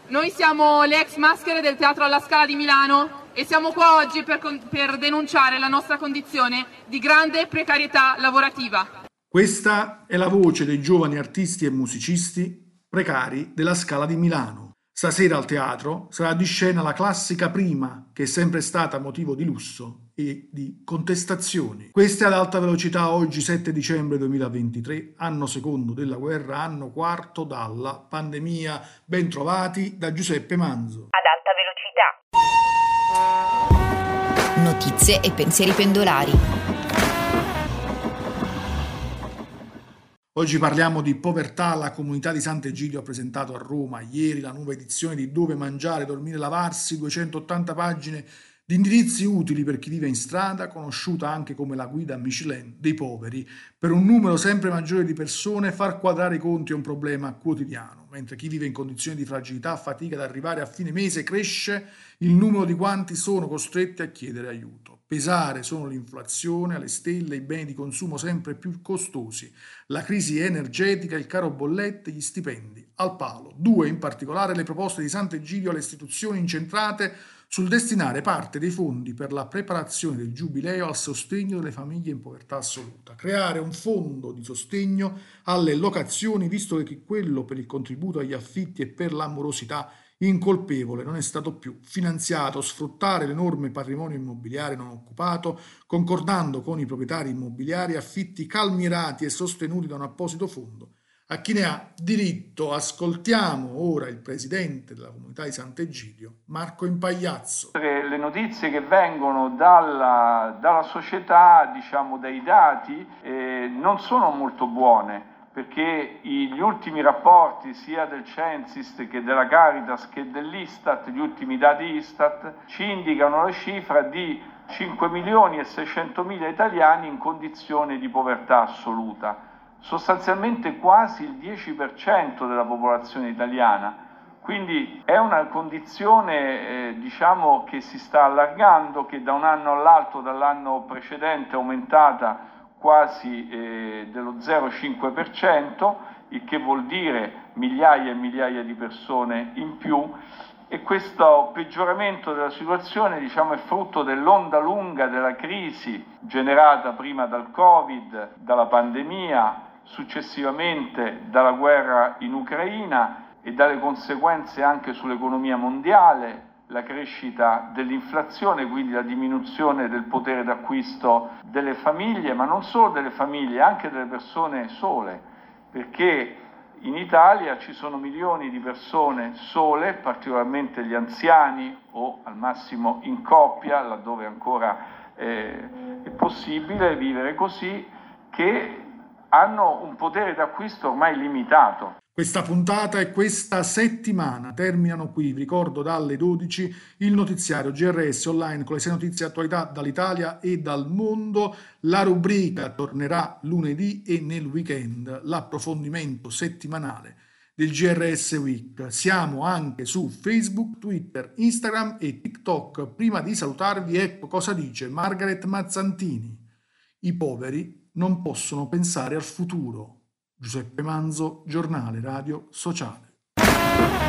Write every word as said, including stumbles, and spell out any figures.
Noi siamo le ex maschere del Teatro alla Scala di Milano e siamo qua oggi per, per denunciare la nostra condizione di grande precarietà lavorativa. Questa è la voce dei giovani artisti e musicisti precari della Scala di Milano. Stasera al teatro sarà di scena la classica prima, che è sempre stata motivo di lusso e di contestazioni. Questa è ad alta velocità oggi sette dicembre duemilaventitré, anno secondo della guerra, anno quarto dalla pandemia. Ben trovati da Giuseppe Manzo. Ad alta velocità. Notizie e pensieri pendolari. Oggi parliamo di povertà. La comunità di Sant'Egidio ha presentato a Roma ieri la nuova edizione di Dove mangiare, dormire, lavarsi, duecentottanta pagine di indirizzi utili per chi vive in strada, conosciuta anche come la guida Michelin dei poveri. Per un numero sempre maggiore di persone far quadrare i conti è un problema quotidiano, mentre chi vive in condizioni di fragilità fatica ad arrivare a fine mese, cresce il numero di quanti sono costretti a chiedere aiuto. Pesare sono l'inflazione alle stelle, i beni di consumo sempre più costosi, la crisi energetica, il caro bollette, gli stipendi al palo. Due in particolare le proposte di Sant'Egidio alle istituzioni incentrate sul destinare parte dei fondi per la preparazione del giubileo al sostegno delle famiglie in povertà assoluta. Creare un fondo di sostegno alle locazioni, visto che quello per il contributo agli affitti e per l'amorosità incolpevole non è stato più finanziato. Sfruttare l'enorme patrimonio immobiliare non occupato, concordando con i proprietari immobiliari affitti calmierati e sostenuti da un apposito fondo a chi ne ha diritto. Ascoltiamo ora il presidente della comunità di Sant'Egidio, Marco Impagliazzo. Le notizie che vengono dalla, dalla società, diciamo dai dati, eh, non sono molto buone, perché gli ultimi rapporti sia del Censis che della Caritas che dell'Istat, gli ultimi dati Istat, ci indicano la cifra di cinque milioni e seicentomila italiani in condizione di povertà assoluta. Sostanzialmente quasi il dieci per cento della popolazione italiana, quindi è una condizione eh, diciamo che si sta allargando, che da un anno all'altro, dall'anno precedente è aumentata quasi eh, dello zero virgola cinque per cento, il che vuol dire migliaia e migliaia di persone in più, e questo peggioramento della situazione diciamo è frutto dell'onda lunga della crisi generata prima dal Covid, dalla pandemia, successivamente dalla guerra in Ucraina e dalle conseguenze anche sull'economia mondiale, la crescita dell'inflazione, quindi la diminuzione del potere d'acquisto delle famiglie, ma non solo delle famiglie, anche delle persone sole, perché in Italia ci sono milioni di persone sole, particolarmente gli anziani o al massimo in coppia, laddove ancora eh, è possibile vivere così, che hanno un potere d'acquisto ormai limitato. Questa puntata e questa settimana terminano qui. Vi ricordo dalle dodici il notiziario G R S online con le sei notizie e attualità dall'Italia e dal mondo. La rubrica tornerà lunedì e nel weekend l'approfondimento settimanale del G R S Week. Siamo anche su Facebook, Twitter, Instagram e TikTok. Prima di salutarvi, ecco cosa dice Margaret Mazzantini: i poveri non possono pensare al futuro. Giuseppe Manzo, giornale radio sociale.